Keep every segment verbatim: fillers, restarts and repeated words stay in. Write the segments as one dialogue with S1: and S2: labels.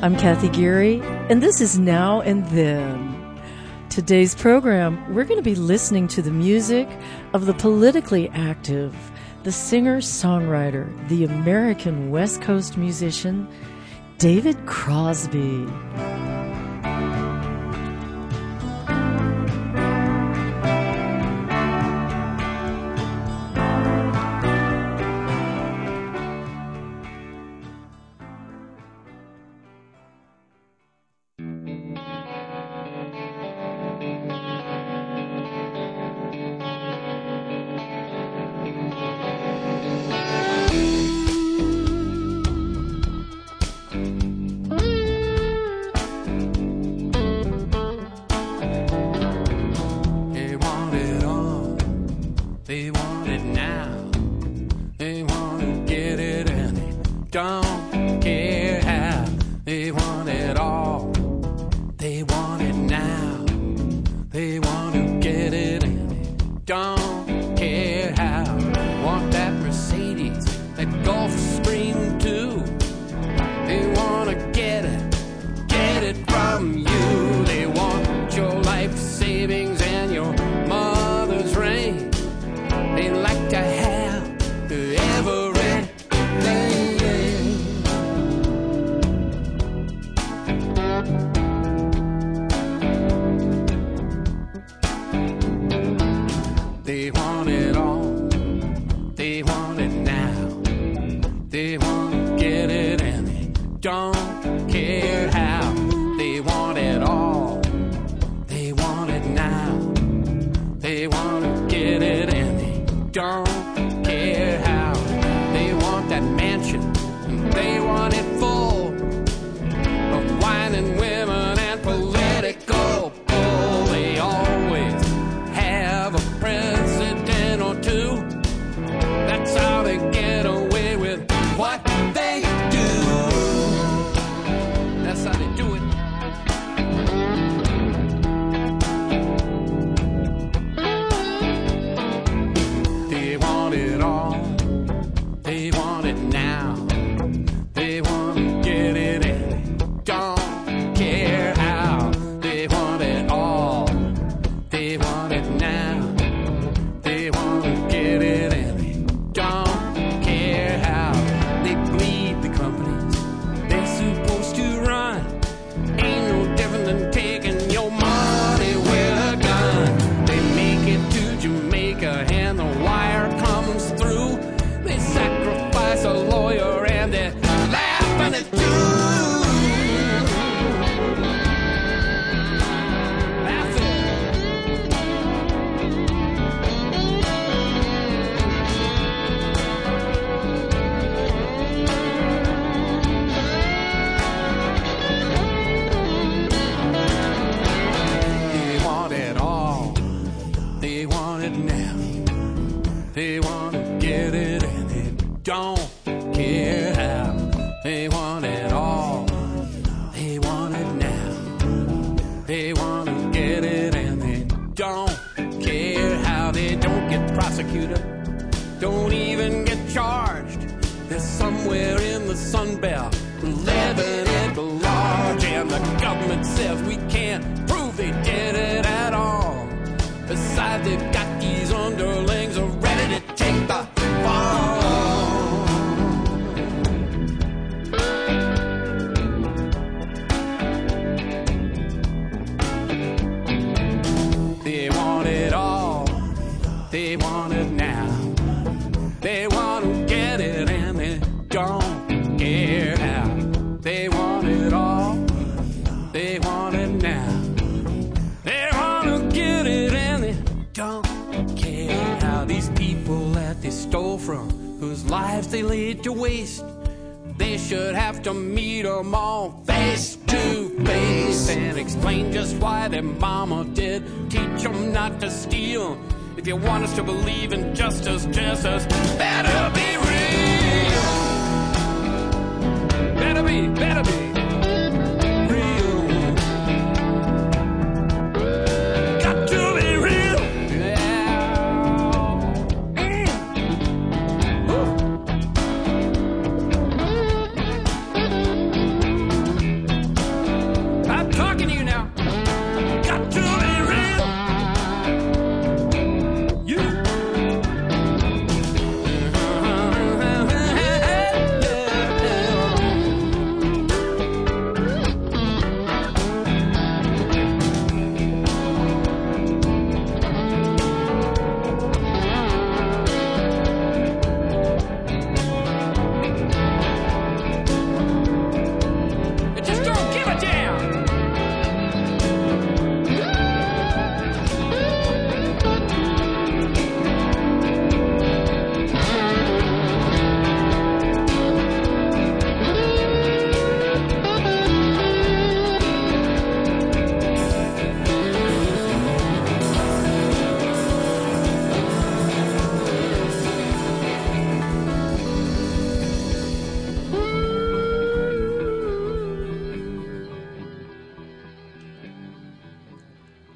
S1: I'm Kathy Geary, and this is Now and Then. Today's program, we're going to be listening to the music of the politically active, the singer-songwriter, the American West Coast musician, David Crosby.
S2: If you want us to believe in justice, justice better be real. Better be, better be real. Got to be real. Yeah. Mm.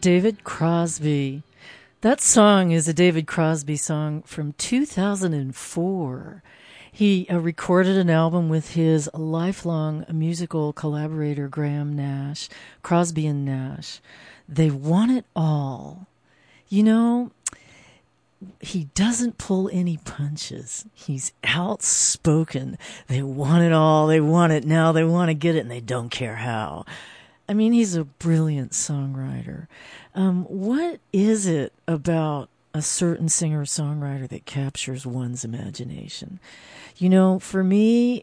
S1: David Crosby. That song is a David Crosby song from two thousand four. He uh, recorded an album with his lifelong musical collaborator, Graham Nash, Crosby and Nash. They want it all. You know, he doesn't pull any punches. He's outspoken. They want it all. They want it now. They want to get it, and they don't care how. I mean, he's a brilliant songwriter. Um, what is it about a certain singer-songwriter that captures one's imagination? You know, for me,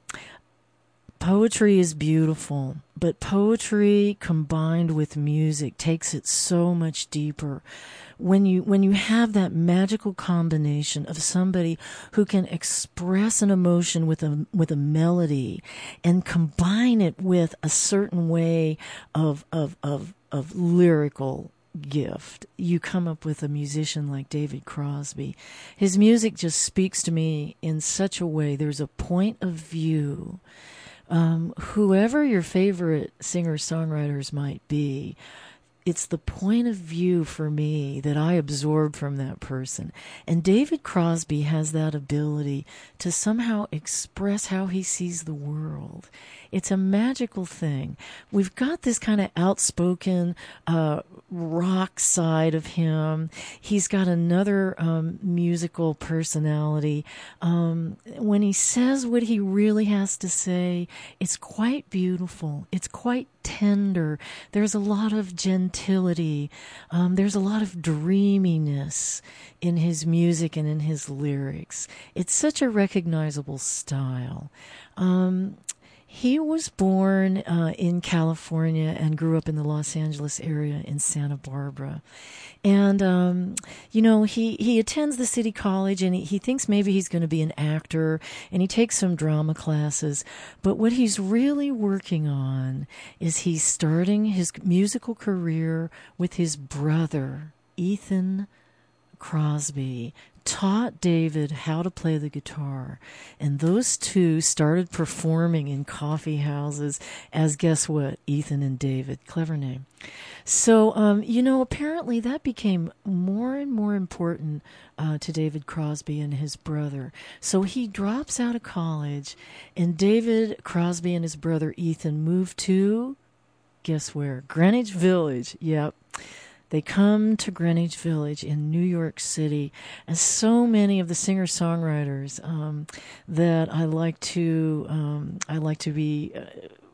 S1: poetry is beautiful, but poetry combined with music takes it so much deeper. When you when you have that magical combination of somebody who can express an emotion with a with a melody and combine it with a certain way of of of, of lyrical gift, you come up with a musician like David Crosby. His music just speaks to me in such a way. There's a point of view. Um, whoever your favorite singer-songwriters might be, it's the point of view for me that I absorb from that person. And David Crosby has that ability to somehow express how he sees the world. It's a magical thing. We've got this kind of outspoken uh, rock side of him. He's got another um, musical personality. Um, when he says what he really has to say, it's quite beautiful. It's quite tender. There's a lot of gentility. Um, there's a lot of dreaminess in his music and in his lyrics. It's such a recognizable style. Um, He was born uh, in California and grew up in the Los Angeles area in Santa Barbara. And, um, you know, he, he attends the City College, and he, he thinks maybe he's going to be an actor, and he takes some drama classes. But what he's really working on is he's starting his musical career with his brother, Ethan Crosby, taught David how to play the guitar, and those two started performing in coffee houses as, guess what, Ethan and David. Clever name. So, um, you know, apparently that became more and more important uh, to David Crosby and his brother. So he drops out of college, and David Crosby and his brother Ethan move to, guess where? Greenwich Village. Yep. They come to Greenwich Village in New York City, and so many of the singer-songwriters um, that I like to um, I like to be uh,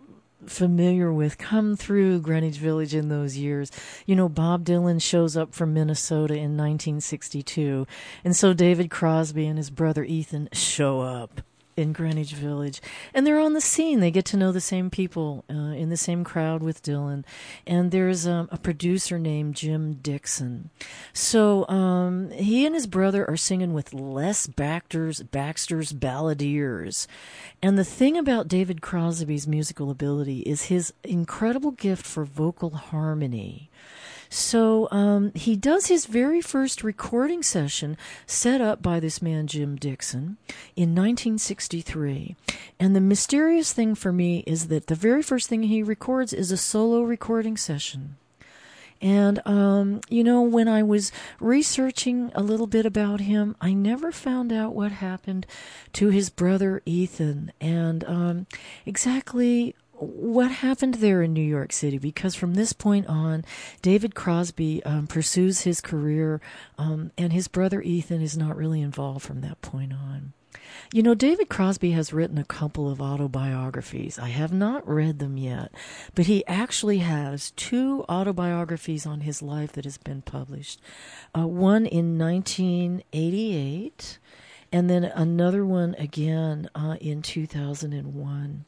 S1: familiar with come through Greenwich Village in those years. You know, Bob Dylan shows up from Minnesota in nineteen sixty-two, and so David Crosby and his brother Ethan show up in Greenwich Village, and they're on the scene. They get to know the same people uh, in the same crowd with Dylan, and there's um, a producer named Jim Dixon. So um, he and his brother are singing with Les Baxter's, Baxter's Balladeers. And the thing about David Crosby's musical ability is his incredible gift for vocal harmony. So um, he does his very first recording session set up by this man, Jim Dixon, in nineteen sixty-three. And the mysterious thing for me is that the very first thing he records is a solo recording session. And, um, you know, when I was researching a little bit about him, I never found out what happened to his brother Ethan and um, exactly what happened there in New York City, because from this point on, David Crosby um, pursues his career, um, and his brother Ethan is not really involved from that point on. You know, David Crosby has written a couple of autobiographies. I have not read them yet, but he actually has two autobiographies on his life that has been published. Uh, one in nineteen eighty-eight, and then another one again uh, in two thousand one.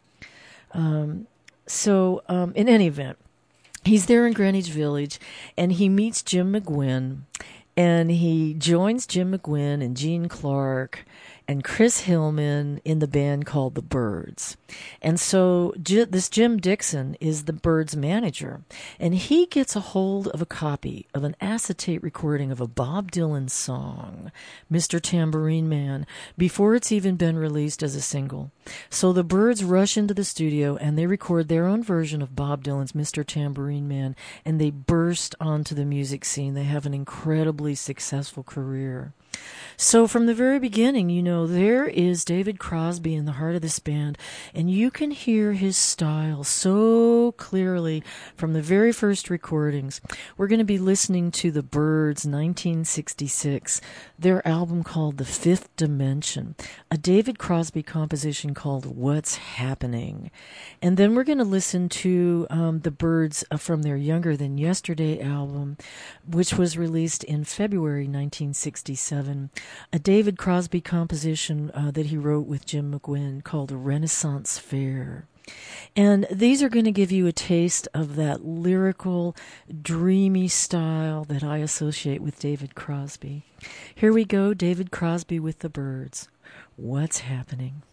S1: Um, so, um, in any event, he's there in Greenwich Village, and he meets Jim McGuinn, and he joins Jim McGuinn and Gene Clark and Chris Hillman in the band called the Byrds. And so J- this Jim Dixon is the Byrds manager, and he gets a hold of a copy of an acetate recording of a Bob Dylan song, Mister Tambourine Man, before it's even been released as a single. So the Byrds rush into the studio and they record their own version of Bob Dylan's Mister Tambourine Man, and they burst onto the music scene. They have an incredibly successful career. So from the very beginning, you know, there is David Crosby in the heart of this band, and you can hear his style so clearly from the very first recordings. We're going to be listening to the Byrds' nineteen sixty-six, their album called The Fifth Dimension, a David Crosby composition called What's Happening. And then we're going to listen to um, the Byrds uh, from their Younger Than Yesterday album, which was released in February nineteen sixty-seven, a David Crosby composition uh, that he wrote with Jim McGuinn called A Renaissance Fair. And these are going to give you a taste of that lyrical, dreamy style that I associate with David Crosby. Here we go, David Crosby with the Byrds. What's Happening?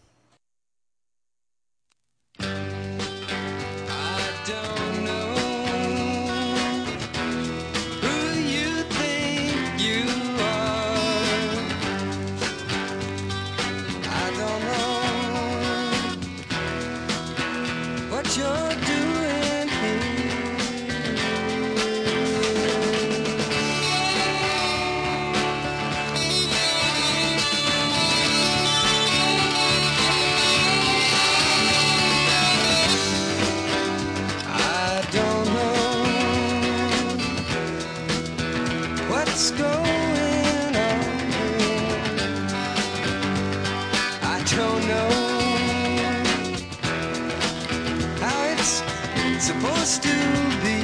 S3: Supposed to be.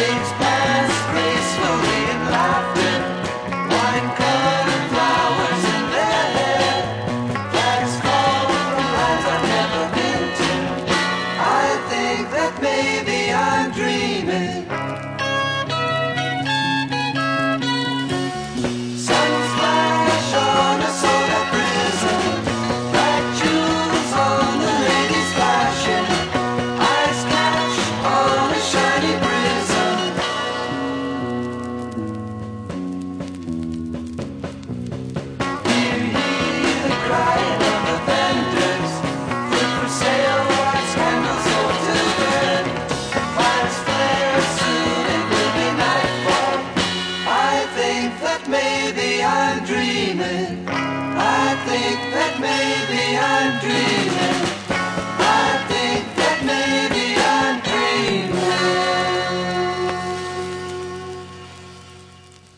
S4: Wine-colored flowers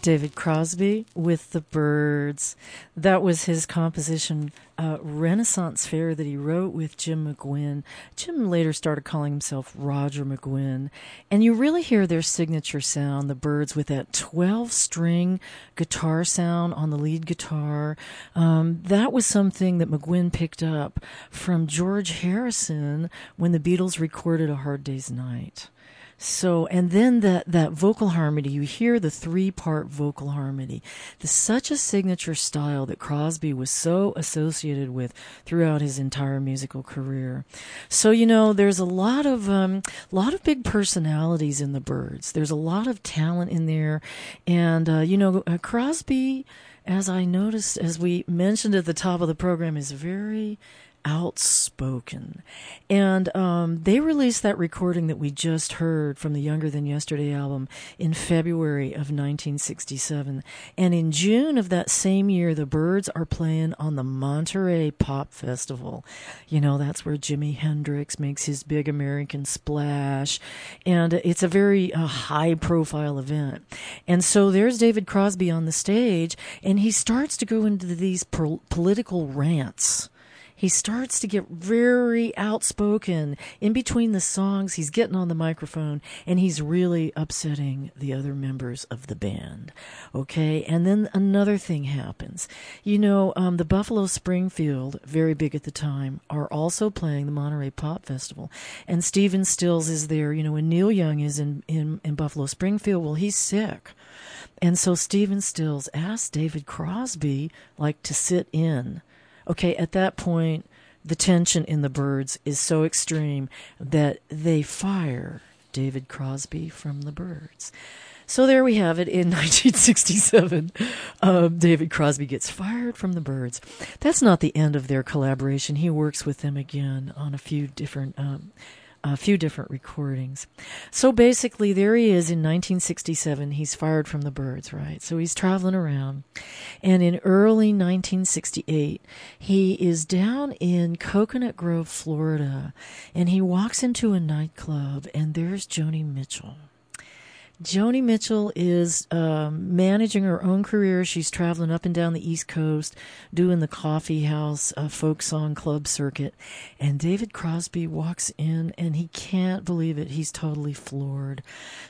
S1: David Crosby with the Byrds. That was his composition, uh, Renaissance Fair, that he wrote with Jim McGuinn. Jim later started calling himself Roger McGuinn. And you really hear their signature sound, the Byrds, with that twelve-string guitar sound on the lead guitar. Um, that was something that McGuinn picked up from George Harrison when the Beatles recorded A Hard Day's Night. So, and then that, that vocal harmony, you hear the three-part vocal harmony. There's such a signature style that Crosby was so associated with throughout his entire musical career. So, you know, there's a lot of, um, lot of big personalities in the Byrds. There's a lot of talent in there. And, uh, you know, uh, Crosby, as I noticed, as we mentioned at the top of the program, is very outspoken. And um, they released that recording that we just heard from the Younger Than Yesterday album in February of nineteen sixty-seven. And in June of that same year, the Byrds are playing on the Monterey Pop Festival. You know, that's where Jimi Hendrix makes his big American splash. And it's a very uh, high-profile event. And so there's David Crosby on the stage, and he starts to go into these po- political rants. He starts to get very outspoken. In between the songs, he's getting on the microphone, and he's really upsetting the other members of the band. Okay? And then another thing happens. You know, um, the Buffalo Springfield, very big at the time, are also playing the Monterey Pop Festival. And Stephen Stills is there. You know, when Neil Young is in, in, in Buffalo Springfield, well, he's sick. And so Stephen Stills asked David Crosby, like, to sit in. Okay, at that point, the tension in the Byrds is so extreme that they fire David Crosby from the Byrds. So there we have it. In nineteen sixty-seven, um, David Crosby gets fired from the Byrds. That's not the end of their collaboration. He works with them again on a few different um a few different recordings. So basically, there he is in nineteen sixty-seven. He's fired from the Byrds, right? So he's traveling around. And in early nineteen sixty-eight, he is down in Coconut Grove, Florida, and he walks into a nightclub, and there's Joni Mitchell. Joni Mitchell is um, managing her own career. She's traveling up and down the East Coast, doing the coffee house uh, folk song club circuit. And David Crosby walks in, and he can't believe it. He's totally floored.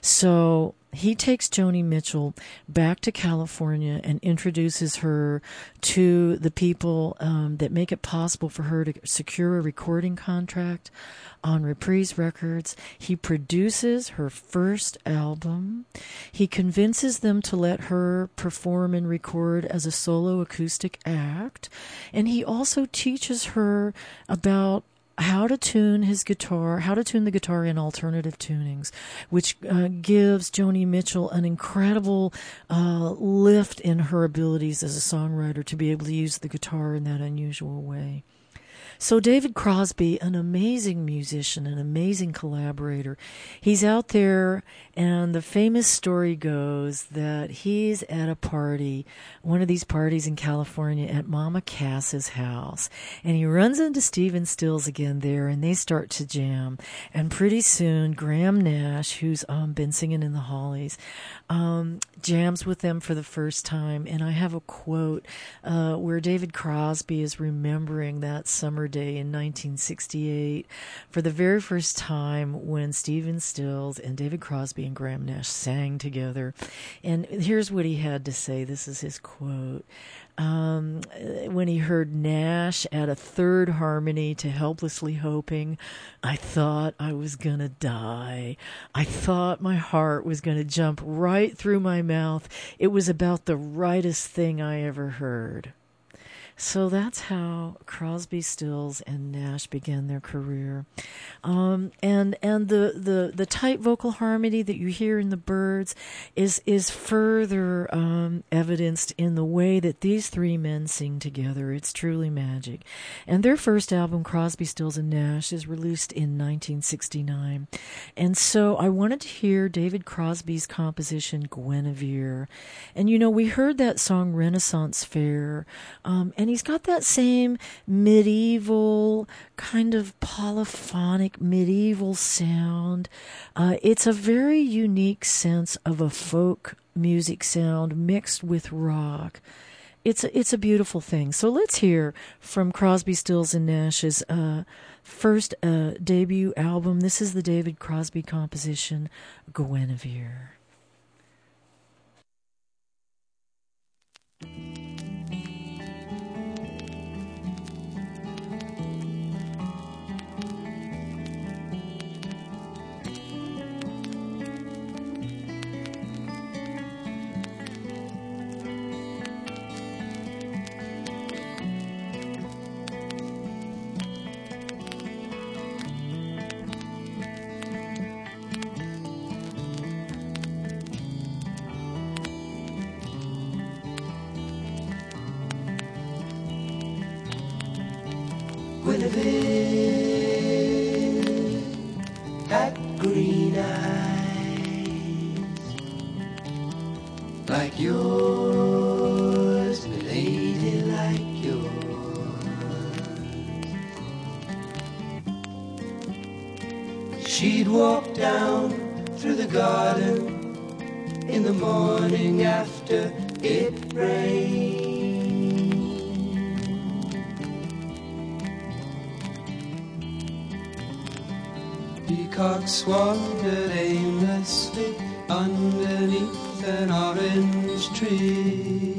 S1: So he takes Joni Mitchell back to California and introduces her to the people um, that make it possible for her to secure a recording contract on Reprise Records. He produces her first album. He convinces them to let her perform and record as a solo acoustic act. And he also teaches her about how to tune his guitar, how to tune the guitar in alternative tunings, which uh, gives Joni Mitchell an incredible uh, lift in her abilities as a songwriter to be able to use the guitar in that unusual way. So David Crosby, an amazing musician, an amazing collaborator. He's out there, and the famous story goes that he's at a party, one of these parties in California, at Mama Cass's house, and he runs into Stephen Stills again there, and they start to jam. And pretty soon, Graham Nash, who's um, been singing in the Hollies, um, jams with them for the first time. And I have a quote uh, where David Crosby is remembering that summer day in nineteen sixty-eight for the very first time when Stephen Stills and David Crosby and Graham Nash sang together. And here's what he had to say. This is his quote. Um, when he heard Nash add a third harmony to Helplessly Hoping, I thought I was going to die. I thought my heart was going to jump right through my mouth. It was about the rightest thing I ever heard. So that's how Crosby, Stills, and Nash began their career. Um, and and the, the, the tight vocal harmony that you hear in the Byrds is is further um, evidenced in the way that these three men sing together. It's truly magic. And their first album, Crosby, Stills, and Nash, is released in nineteen sixty-nine. And so I wanted to hear David Crosby's composition, Guinevere. And, you know, we heard that song, Renaissance Fair, um, and and he's got that same medieval, kind of polyphonic medieval sound. Uh, it's a very unique sense of a folk music sound mixed with rock. It's a, it's a beautiful thing. So let's hear from Crosby, Stills, and Nash's uh, first uh, debut album. This is the David Crosby composition, Guinevere.
S3: Guinevere had green eyes like yours, milady, like yours. She'd walk down through the garden in the morning after it rained. Peacocks wandered aimlessly underneath an orange tree.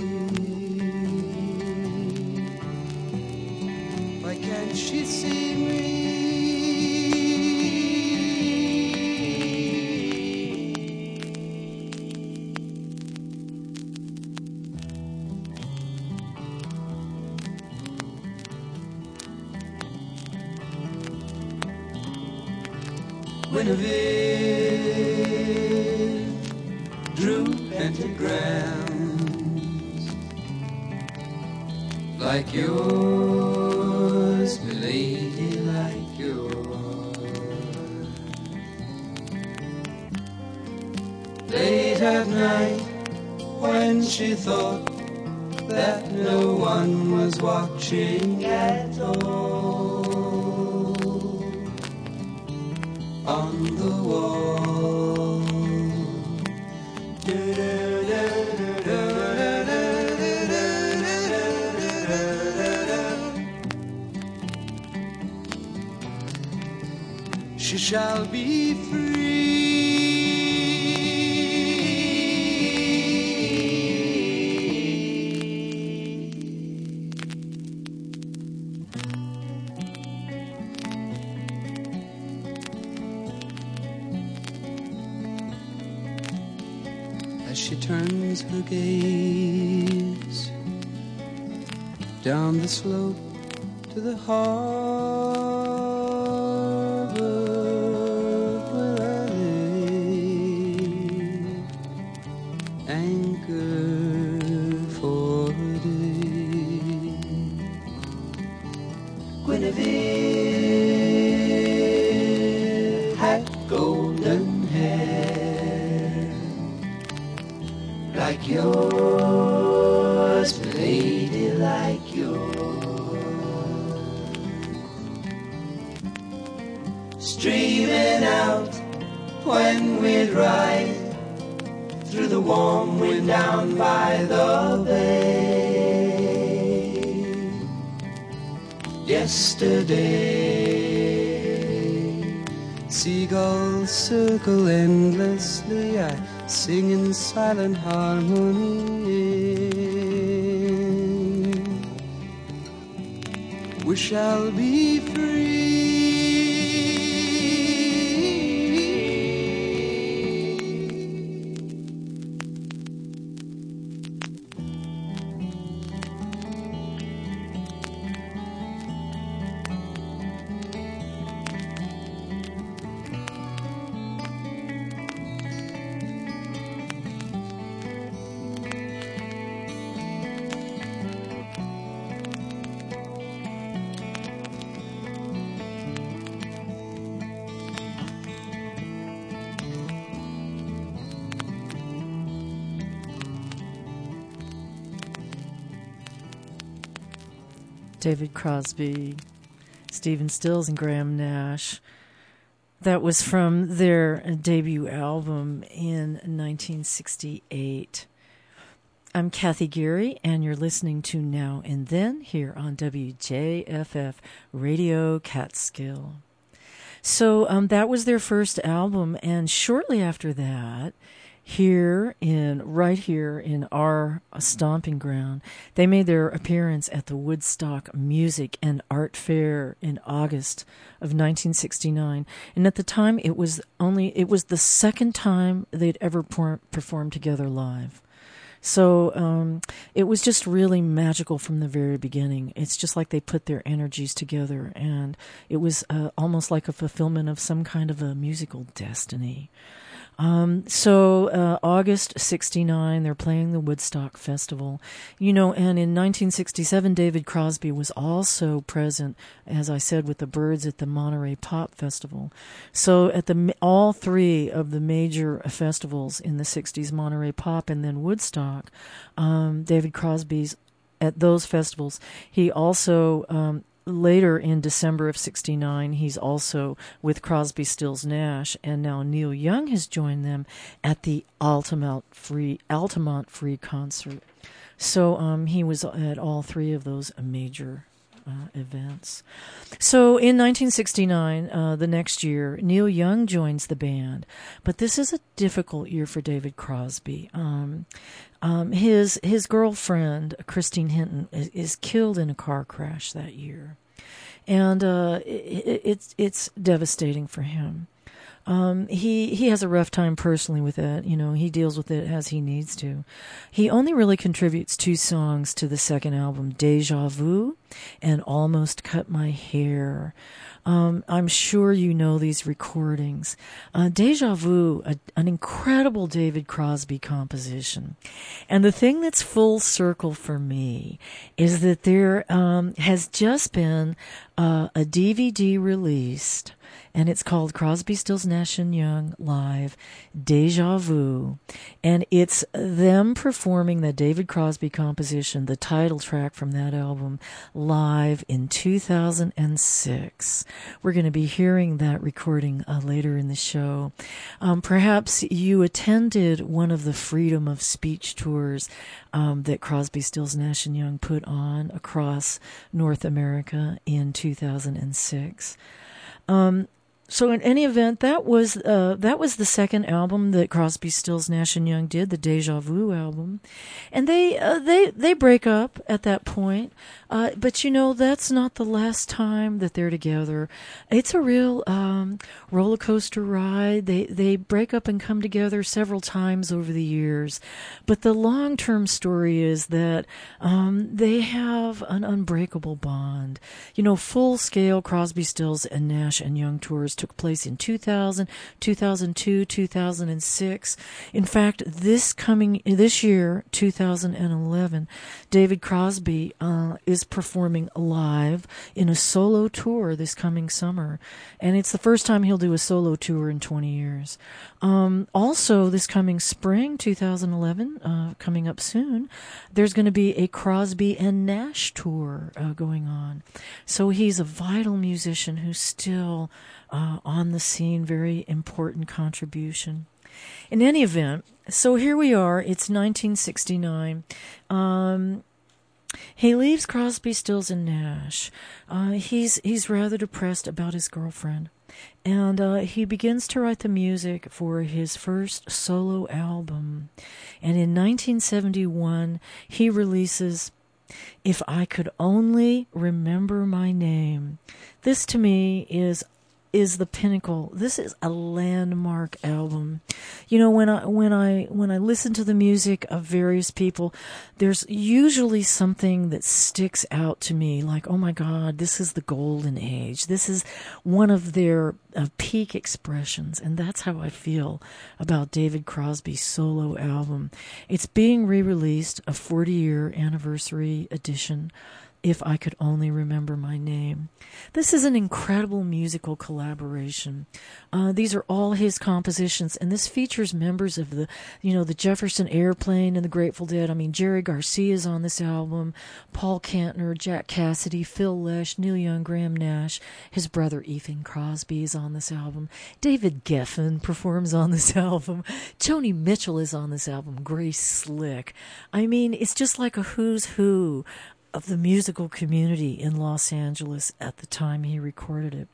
S3: Why can't she see me? Guinevere drew pentagrams like yours, milady, like yours. Late at night, when she thought that no one was watching at all, on the wall, she shall be free. As she turns her gaze down the slope to the harbor where I lay, anchored for a day. Guinevere had golden hair like yours, lady, like yours, streaming out when we'd ride through the warm wind down by the bay. Yesterday, seagulls circle endlessly, I sing in silent harmony. We shall be free.
S1: David Crosby, Stephen Stills, and Graham Nash. That was from their debut album in nineteen sixty-eight. I'm Kathy Geary, and you're listening to Now and Then here on W J F F Radio Catskill. So um, that was their first album, and shortly after that, here in right here in our stomping ground, they made their appearance at the Woodstock Music and Art Fair in August of nineteen sixty-nine. And at the time, it was only it was the second time they'd ever por- performed together live. So um, it was just really magical from the very beginning. It's just like they put their energies together, and it was uh, almost like a fulfillment of some kind of a musical destiny. Um, so, uh, August sixty-nine, they're playing the Woodstock Festival, you know, and in nineteen sixty-seven, David Crosby was also present, as I said, with the Byrds at the Monterey Pop Festival. So at the, all three of the major festivals in the sixties, Monterey Pop and then Woodstock, um, David Crosby's at those festivals. He also, um, later in December of sixty-nine, he's also with Crosby, Stills, Nash, and now Neil Young has joined them at the Altamont Free Altamont Free concert. So um, he was at all three of those major uh, events. So in nineteen sixty-nine, uh, the next year, Neil Young joins the band, but this is a difficult year for David Crosby. Um, Um, his his girlfriend, Christine Hinton, is, is killed in a car crash that year, and uh, it, it's it's devastating for him. Um, he he has a rough time personally with it. You know, he deals with it as he needs to. He only really contributes two songs to the second album, Deja Vu and Almost Cut My Hair. Um, I'm sure you know these recordings. Uh, Deja Vu, a, an incredible David Crosby composition. And the thing that's full circle for me is that there um, has just been uh, a D V D released, and it's called Crosby, Stills, Nash and Young Live, Deja Vu. And it's them performing the David Crosby composition, the title track from that album, live in two thousand six. We're going to be hearing that recording uh, later in the show. Um, perhaps you attended one of the Freedom of Speech tours um, that Crosby, Stills, Nash and Young put on across North America in two thousand six. Um, So in any event, that was uh, that was the second album that Crosby, Stills, Nash and Young did, the Deja Vu album, and they uh, they they break up at that point. Uh, but you know, that's not the last time that they're together. It's a real um, roller coaster ride. They they break up and come together several times over the years. But the long term story is that um, they have an unbreakable bond. You know, full scale Crosby, Stills and Nash and Young tours took place in two thousand, two thousand two, two thousand six. In fact, this coming this year, two thousand eleven, David Crosby uh, is performing live in a solo tour this coming summer, and it's the first time he'll do a solo tour in twenty years. Um, also, this coming spring, two thousand eleven, uh, coming up soon, there's going to be a Crosby and Nash tour uh, going on. So he's a vital musician who's still Uh, on the scene, very important contribution. In any event, so here we are, it's nineteen sixty-nine. Um, he leaves Crosby, Stills, and Nash. Uh, he's he's rather depressed about his girlfriend. And uh, he begins to write the music for his first solo album. And in nineteen seventy-one, he releases If I Could Only Remember My Name. This, to me, is is the pinnacle. This is a landmark album. You know, when I when I when I listen to the music of various people, there's usually something that sticks out to me, like, oh my God, this is the golden age. This is one of their uh, peak expressions, and that's how I feel about David Crosby's solo album. It's being re-released, a forty-year anniversary edition. If I Could Only Remember My Name. This is an incredible musical collaboration. Uh, these are all his compositions, and this features members of the, you know, the Jefferson Airplane and the Grateful Dead. I mean, Jerry Garcia's on this album, Paul Kantner, Jack Cassidy, Phil Lesh, Neil Young, Graham Nash, his brother Ethan Crosby is on this album. David Geffen performs on this album. Joni Mitchell is on this album. Grace Slick. I mean, it's just like a who's who of the musical community in Los Angeles at the time he recorded it.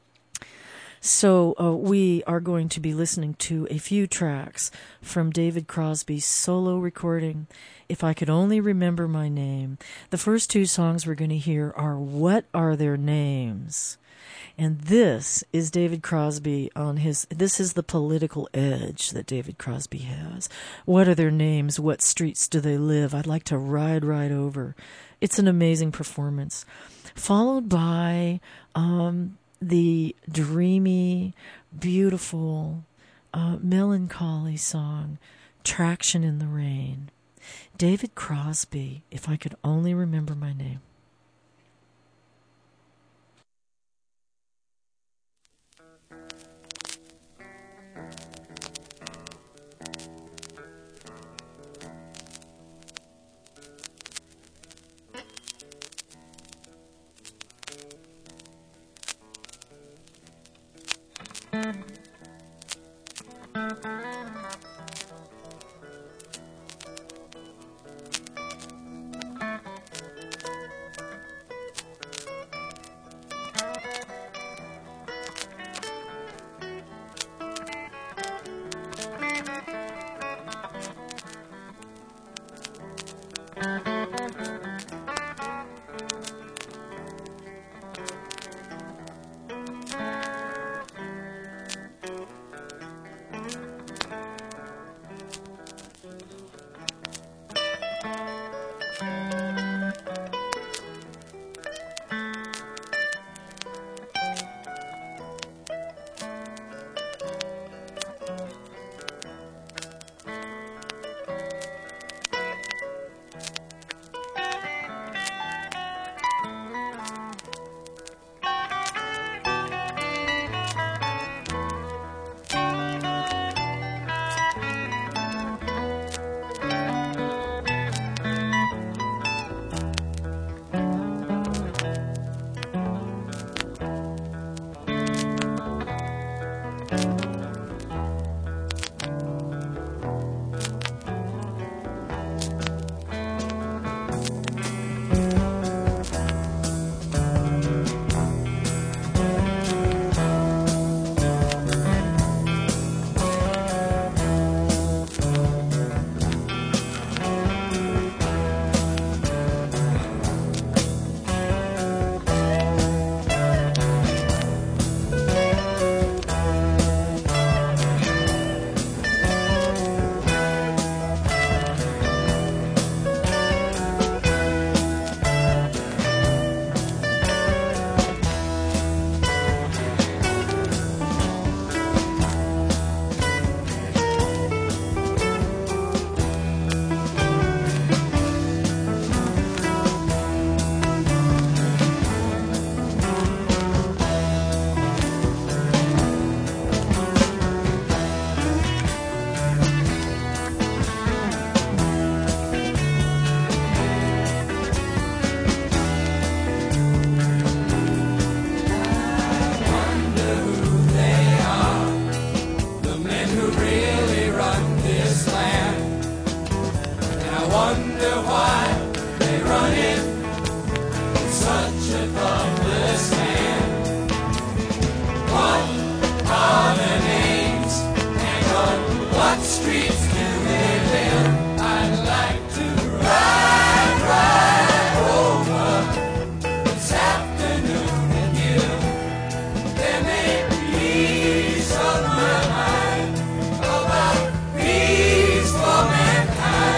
S1: So uh, we are going to be listening to a few tracks from David Crosby's solo recording, If I Could Only Remember My Name. The first two songs we're going to hear are What Are Their Names? And this is David Crosby on his, this is the political edge that David Crosby has. What are their names? What streets do they live? I'd like to ride right over. It's an amazing performance. Followed by um, the dreamy, beautiful, uh, melancholy song, Traction in the Rain. David Crosby, If I Could Only Remember My Name.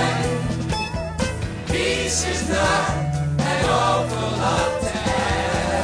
S3: Peace is not an awful lot to ask.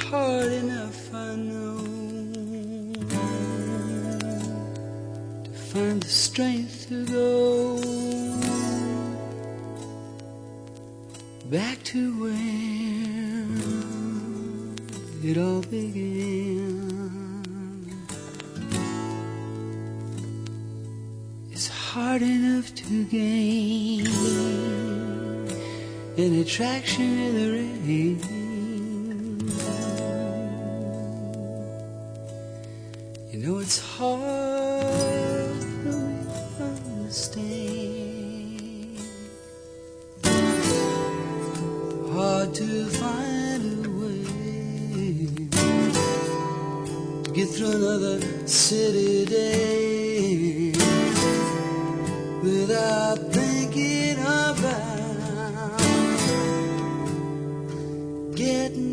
S3: hard enough, I know, to find the strength to go back to where it all began. It's hard enough to gain an attraction in the rain. You know it's hard for me to understand, hard to find a way to get through another city day without thinking about getting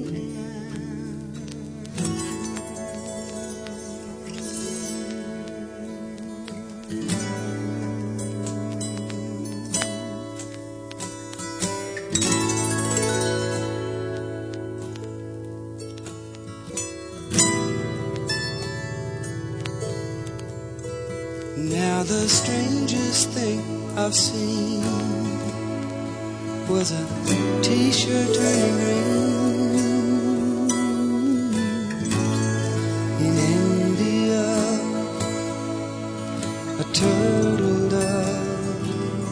S3: Now the strangest thing I've seen was a t-shirt turning green in India, a turtle dove.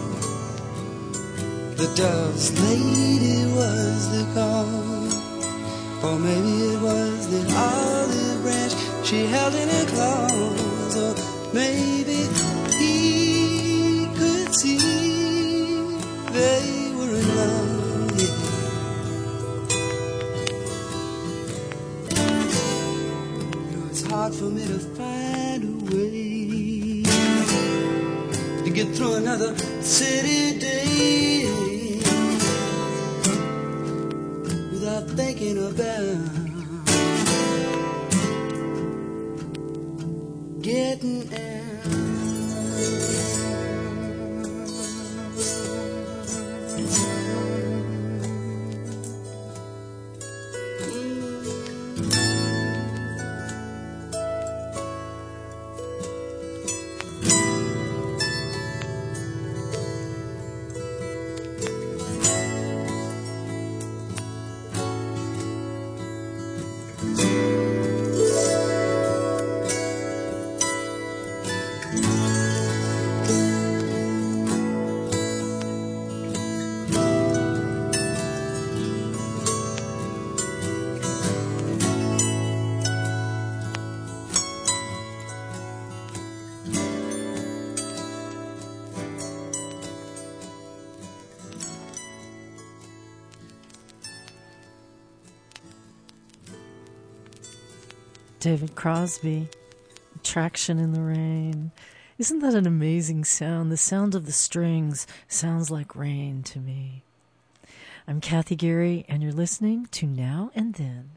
S3: The dove's lady was the cause, or maybe it was the olive branch she held in her claws, or maybe he could see they were in love. Yeah. You know, it's hard for me to find a way to get through another city day without thinking about getting out.
S1: David Crosby, Traction in the Rain. Isn't that an amazing sound? The sound of the strings sounds like rain to me. I'm Kathy Gary, and you're listening to Now and Then.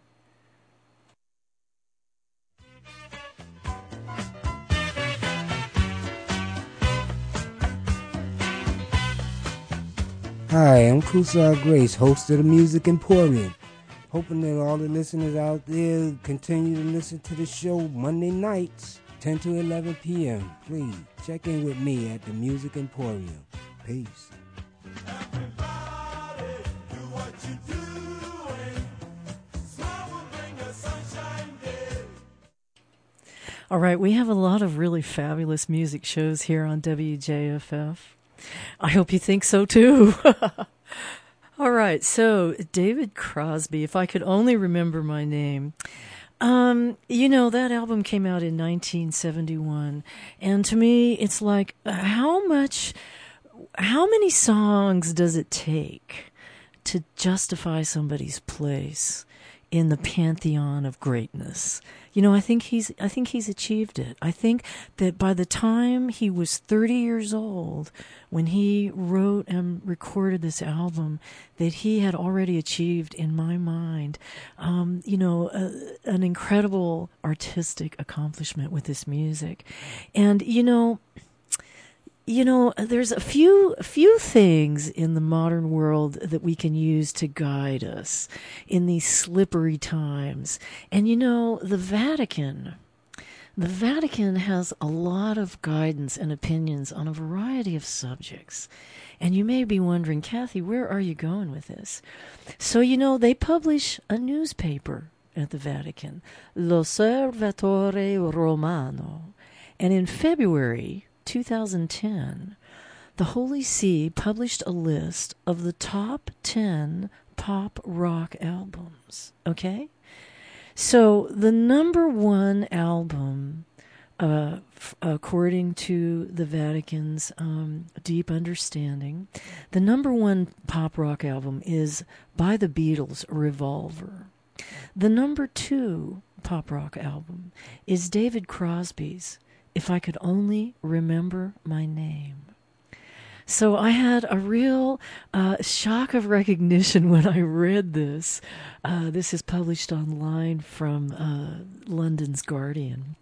S4: Hi, I'm Kusar Grace, host of the Music Emporium. Hoping that all the listeners out there continue to listen to the show Monday nights, ten to eleven p.m. Please check in with me at the Music Emporium. Peace.
S5: Everybody, do what you doing. Smile will bring a sunshine day.
S1: All right, we have a lot of really fabulous music shows here on W J F F. I hope you think so too. All right, so David Crosby, if I could only remember my name. Um, you know, that album came out in nineteen seventy-one, and to me, it's like, how much, how many songs does it take to justify somebody's place in the pantheon of greatness? You know, I think he's I think he's achieved it. I think that by the time he was thirty years old, when he wrote and recorded this album, that he had already achieved, in my mind, um, you know, a, an incredible artistic accomplishment with this music. And, you know, you know, there's a few few things in the modern world that we can use to guide us in these slippery times. And you know, the Vatican, the Vatican has a lot of guidance and opinions on a variety of subjects. And you may be wondering, Kathy, where are you going with this? So, you know, they publish a newspaper at the Vatican, L'Osservatore Romano. And in February two thousand ten, the Holy See published a list of the top ten pop rock albums, okay? So the number one album, uh, f- according to the Vatican's um, deep understanding, the number one pop rock album is by the Beatles, Revolver. The number two pop rock album is David Crosby's If I Could Only Remember My Name. So I had a real uh, shock of recognition when I read this. Uh, this is published online from uh, London's Guardian.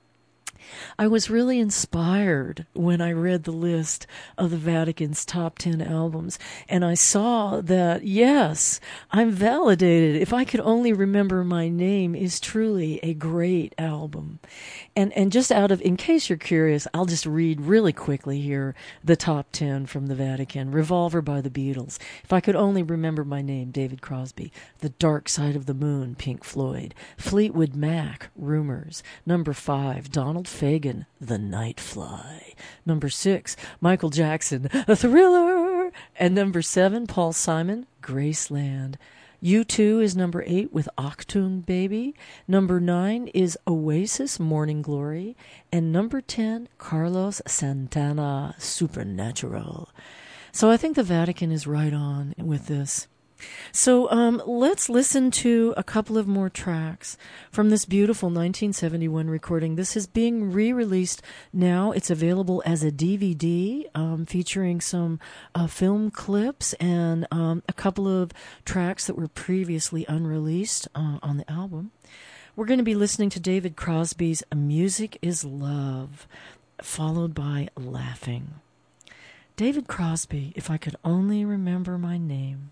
S1: I was really inspired when I read the list of the Vatican's top ten albums, and I saw that, yes, I'm validated. If I Could Only Remember My Name is truly a great album. And and just out of, in case you're curious, I'll just read really quickly here the top ten from the Vatican. Revolver by the Beatles. If I Could Only Remember My Name, David Crosby. The Dark Side of the Moon, Pink Floyd. Fleetwood Mac, Rumors. Number five, Donald Fagen, The Night Fly. Number six, Michael Jackson, A Thriller. And number seven, Paul Simon, Graceland. U two is number eight with Achtung Baby. Number nine is Oasis, Morning Glory. And number ten, Carlos Santana, Supernatural. So I think the Vatican is right on with this. So um, let's listen to a couple of more tracks from this beautiful nineteen seventy-one recording. This is being re-released now. It's available as a D V D um, featuring some uh, film clips and um, a couple of tracks that were previously unreleased uh, on the album. We're going to be listening to David Crosby's Music is Love, followed by Laughing. David Crosby, If I Could Only Remember My Name.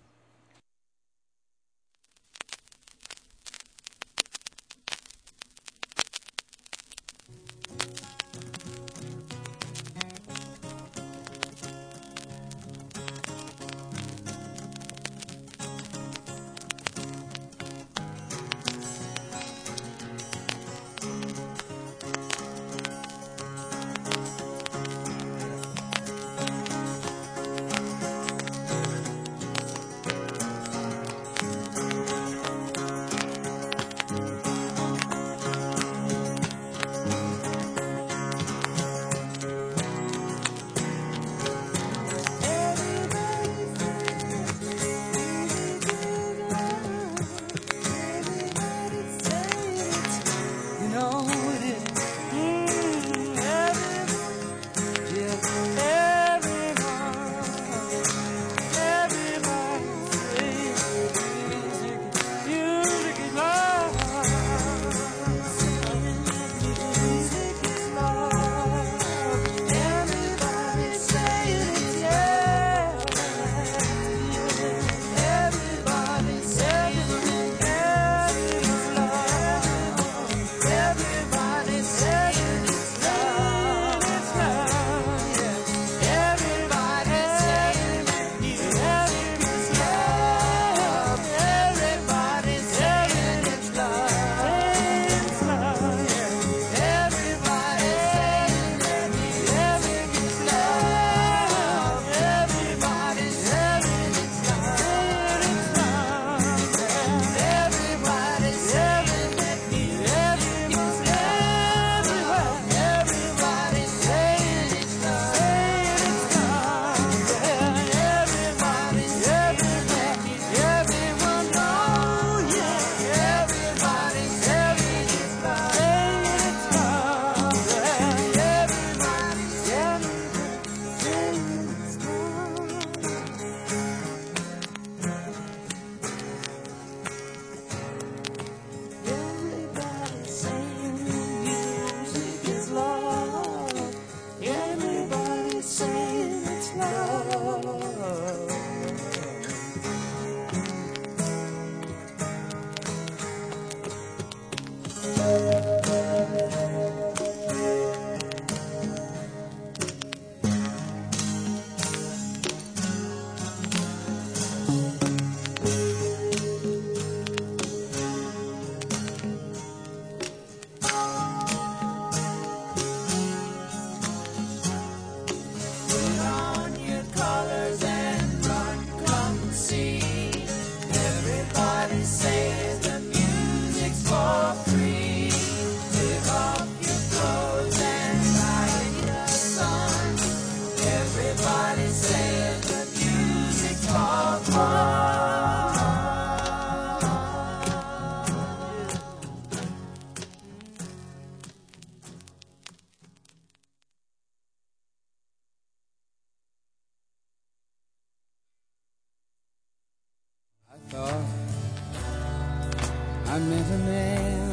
S3: I met a man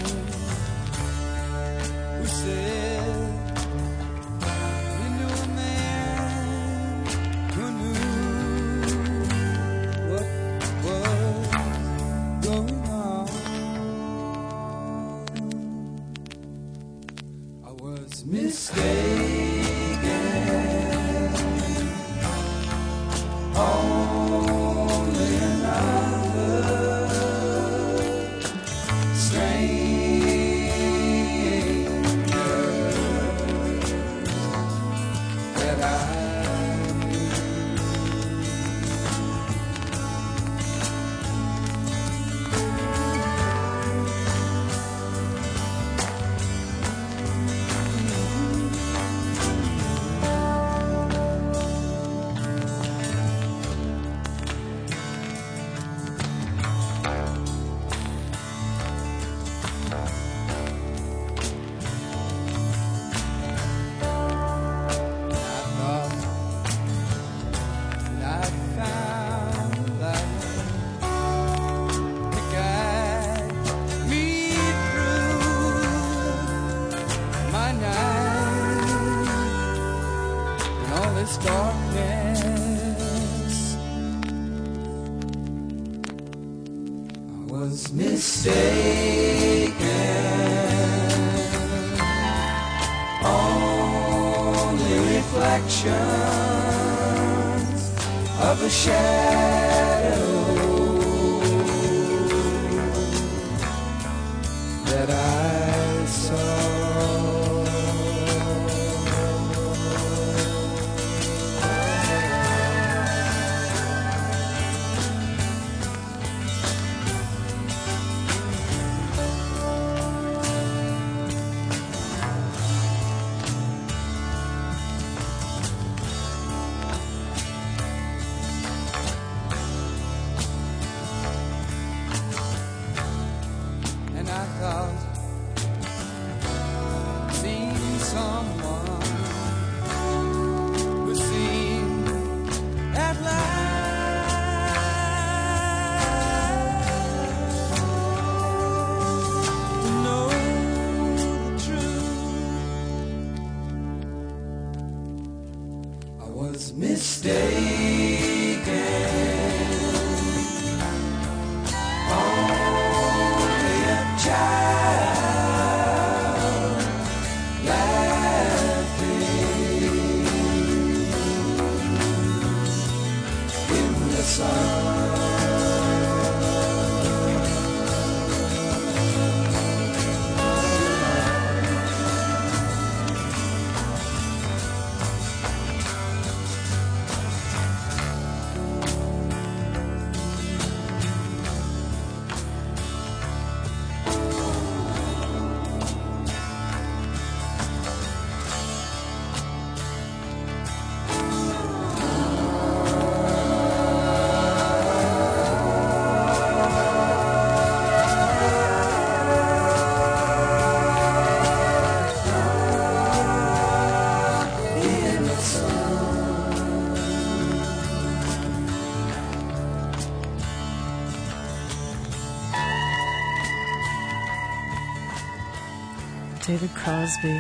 S3: who said he knew a man who knew what was going on. I was mistaken, only another that I of a shadow that I saw.
S1: David Crosby.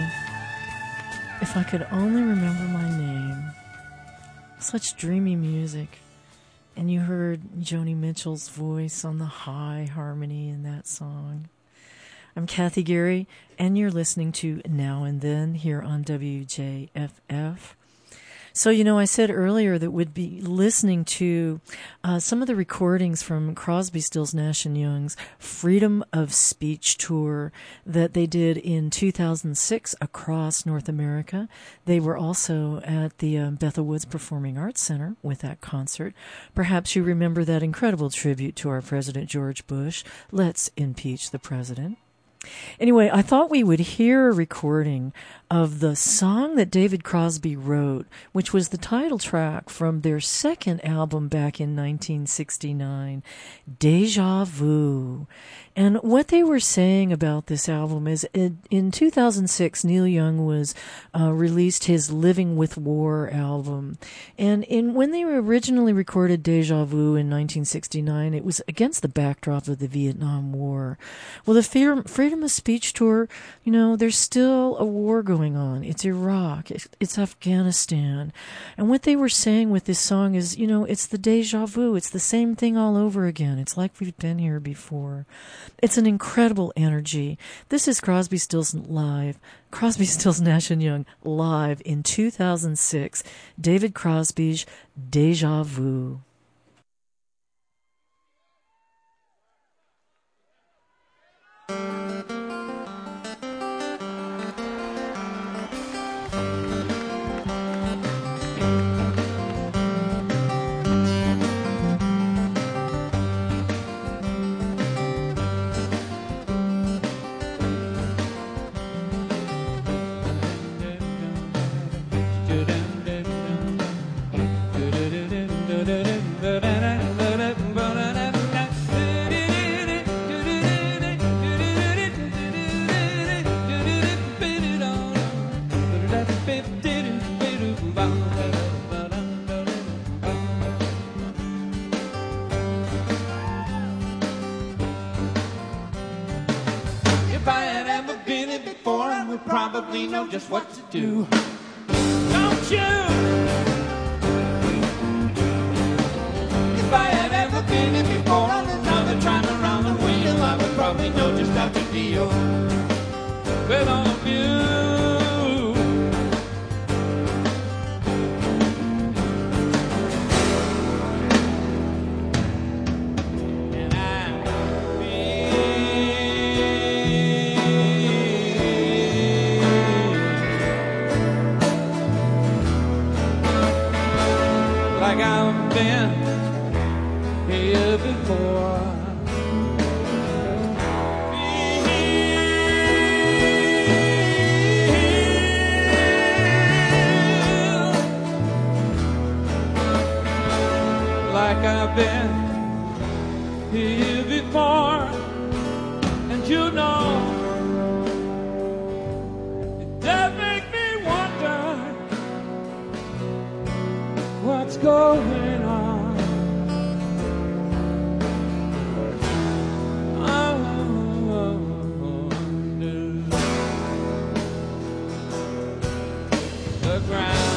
S1: If I could only remember my name. Such dreamy music. And you heard Joni Mitchell's voice on the high harmony in that song. I'm Kathy Gary, and you're listening to Now and Then here on W J F F. So, you know, I said earlier that we'd be listening to uh, some of the recordings from Crosby, Stills, Nash and Young's Freedom of Speech tour that they did in two thousand six across North America. They were also at the uh, Bethel Woods Performing Arts Center with that concert. Perhaps you remember that incredible tribute to our President George Bush, Let's Impeach the President. Anyway, I thought we would hear a recording of the song that David Crosby wrote, which was the title track from their second album back in nineteen sixty-nine, Deja Vu. And what they were saying about this album is in, in two thousand six, Neil Young was uh, released his Living with War album. And in when they originally recorded Deja Vu in nineteen sixty-nine, it was against the backdrop of the Vietnam War. Well, the Freedom, Freedom of Speech tour, you know, there's still a war going on. It's Iraq. It's, it's Afghanistan. And what they were saying with this song is, you know, it's the deja vu. It's the same thing all over again. It's like we've been here before. It's an incredible energy. This is Crosby, Stills live. Crosby, Stills, Nash and Young live in two thousand six. David Crosby's Deja Vu.
S5: Probably know just what to do. Don't you? If I had ever been in before on another time around the wheel, I would probably know just how to deal with all of you. Like I've been here before. Feel like I've been here before. And you know, it does make me wonder what's going on. I wonder the ground.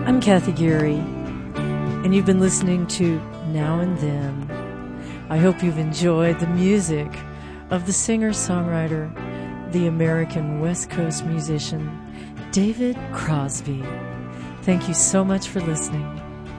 S1: I'm Kathy Geary, and you've been listening to Now and Then. I hope you've enjoyed the music of the singer-songwriter, the American West Coast musician, David Crosby. Thank you so much for listening.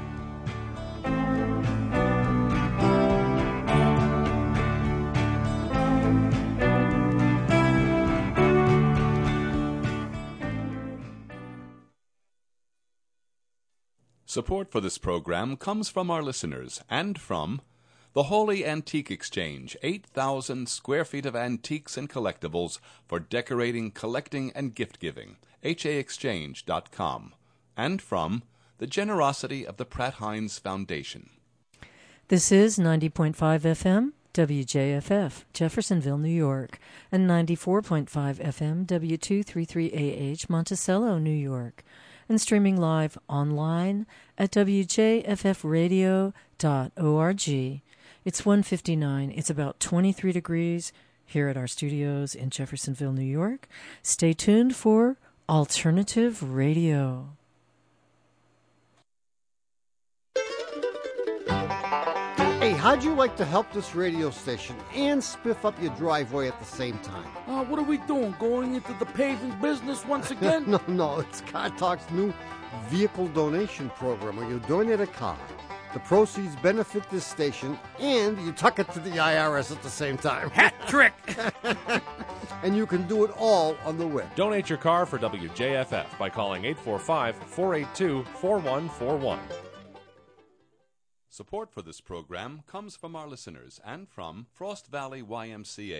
S6: Support for this program comes from our listeners and from the Holy Antique Exchange, eight thousand square feet of antiques and collectibles for decorating, collecting, and gift-giving, H A exchange dot com, and from the generosity of the Pratt Heinz Foundation.
S1: This is ninety point five F M, W J F F, Jeffersonville, New York, and ninety-four point five F M, W two thirty-three A H, Monticello, New York, and streaming live online at w j f f radio dot org. It's one fifty-nine. It's about twenty-three degrees here at our studios in Jeffersonville, New York. Stay tuned for Alternative Radio.
S7: Hey, how'd you like to help this radio station and spiff up your driveway at the same time?
S8: Uh, what are we doing? Going into the paving business once again?
S7: no, no, it's Car Talk's new vehicle donation program where you donate a car. The proceeds benefit this station, and you tuck it to the I R S at the same time.
S8: Hat trick!
S7: And you can do it all on the web.
S9: Donate your car for W J F F by calling eight four five, four eight two, four one four one.
S6: Support for this program comes from our listeners and from Frost Valley Y M C A